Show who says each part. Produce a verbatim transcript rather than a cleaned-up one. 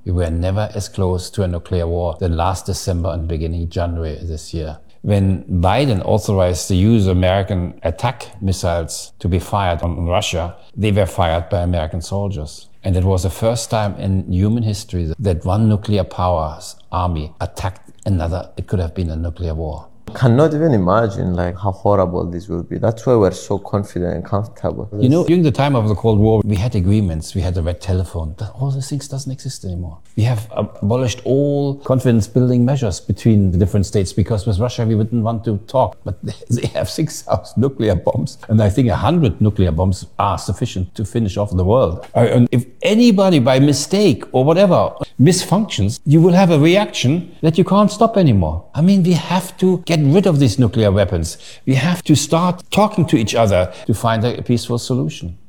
Speaker 1: We were never as close to a nuclear war than last December and beginning January this year. When Biden authorized the use of American attack missiles to be fired on Russia, they were fired by American soldiers. And it was the first time in human history that one nuclear power's army attacked another. It could have been a nuclear war.
Speaker 2: Cannot even imagine like how horrible this will be. That's why we're so confident and comfortable.
Speaker 1: You know, during the time of the Cold War, we had agreements, we had the red telephone. All these things doesn't exist anymore. We have abolished all confidence-building measures between the different states because with Russia we wouldn't want to talk. But they have six thousand nuclear bombs, and I think one hundred nuclear bombs are sufficient to finish off the world. And if anybody by mistake or whatever misfunctions, you will have a reaction that you can't stop anymore. I mean, we have to get rid of these nuclear weapons. We have to start talking to each other to find a peaceful solution.